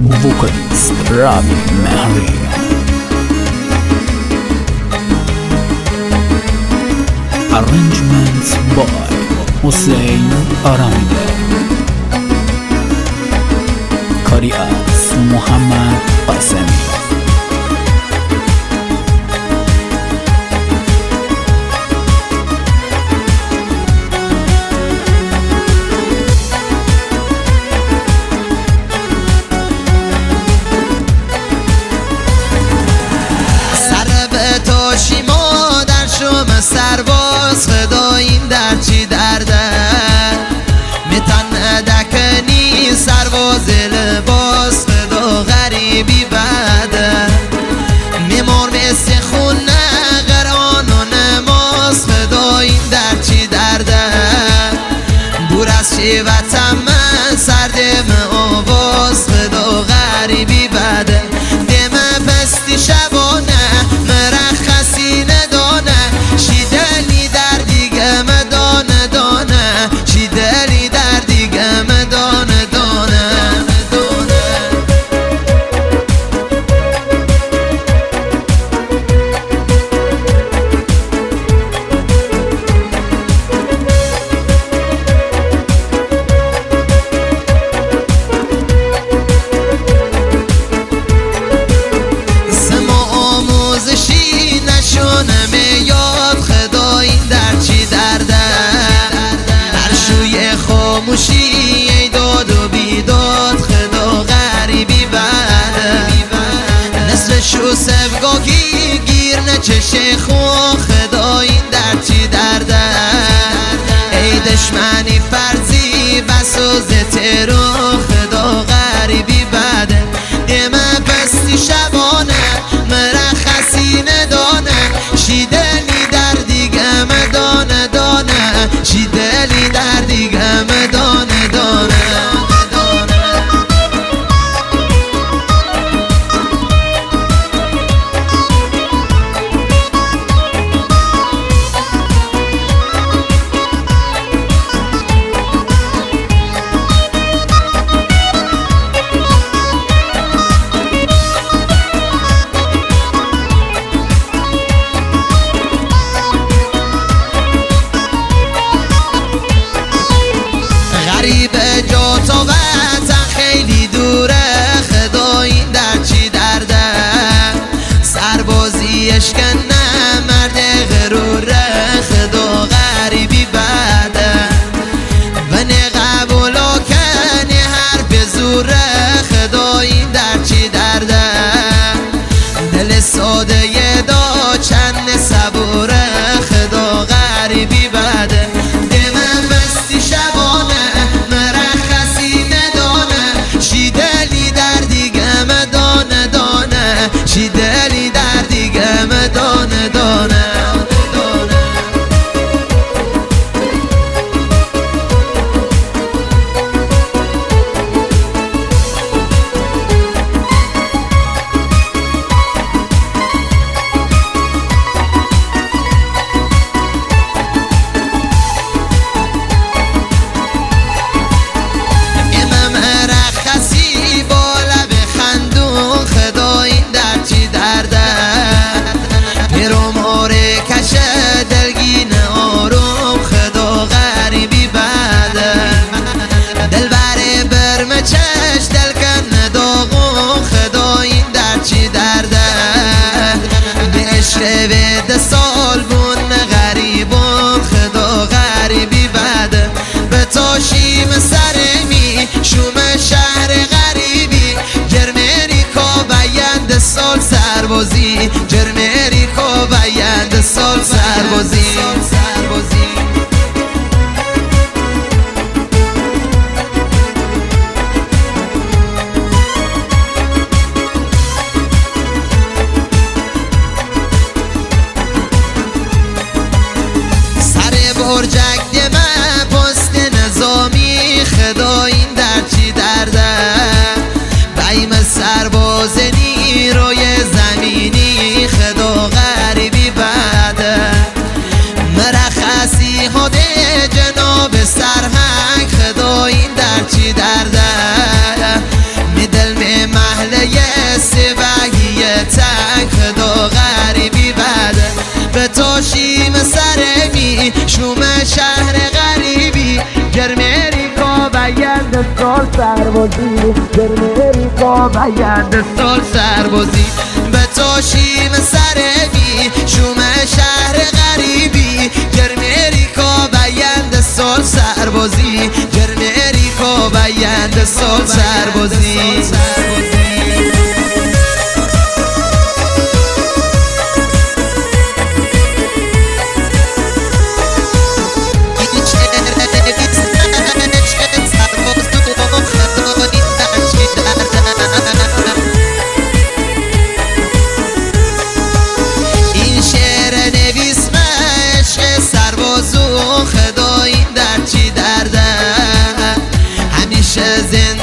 vocalist Rabi Mehri. Arrangements by Hussein Aramide. کاری از محمد قاسمی. سرباز خدا این در چی درده میتن ندکنی سرباز لباس خدا غریبی بده میمار مثل خونه قرآن و نماز خدا این در چی درده بور از چی وطن من سردم آواز خدا غریبی بده دم پستی شبانه مرخصی ندانه چی دلی در دیگه مدانه دانه چی دلی در دیگه مدانه دانه سما آموزشی نشونه میاد خدا این در چی درده هر شوی خاموشی ای داد و بیداد خدا غریبی بده نصف شو سفگاهی گیر نچشه خو خدا این در چی درده ای دشمنی فرضی بسوز ترو خدا غریبی بده دمه پستی شبانه مرخصی ندانه چی دلی در دیگه مدانه دانه چی دلی در دیگه مدانه دانه غریب جا تا وطن خیلی دوره خدا این در چی درده سربازی اشکنه مرد غروره خدا غریبی بده بنی قبولا کنی حرف زوره خدا این در چی درده دل ساده یه دا چند صبوره خدا غریبی بده دمه بستی شبانه مرخصی ندانه چی دلی در دیگه مدانه دانه چی دلی در دیگه مدانه دانه دلگین آروم خدا غریبی بده دل بره برمچش دل کن داغون خدا این در چی درده به عشق وید سال بون غریبون خدا غریبی بده به تاشیم سرمی شوم شهر غریبی جرمریکا بیند سال سربازی جرمریکا بیند سال سربازی سر برجک دمه پست نظامی خدا این در چی درده بیم سرباز نیروی زمینی خدا غریبی بده مرخصی شوم شهر غریبی گرمری کا بیند سال سربازی گرمری کا بیند سال سربازی به تو شیم سرمی شوم شهر غریبی گرمری کا بیند سال سربازی گرمری کا بیند سال سربازی خدایی در چی درده همیشه زنده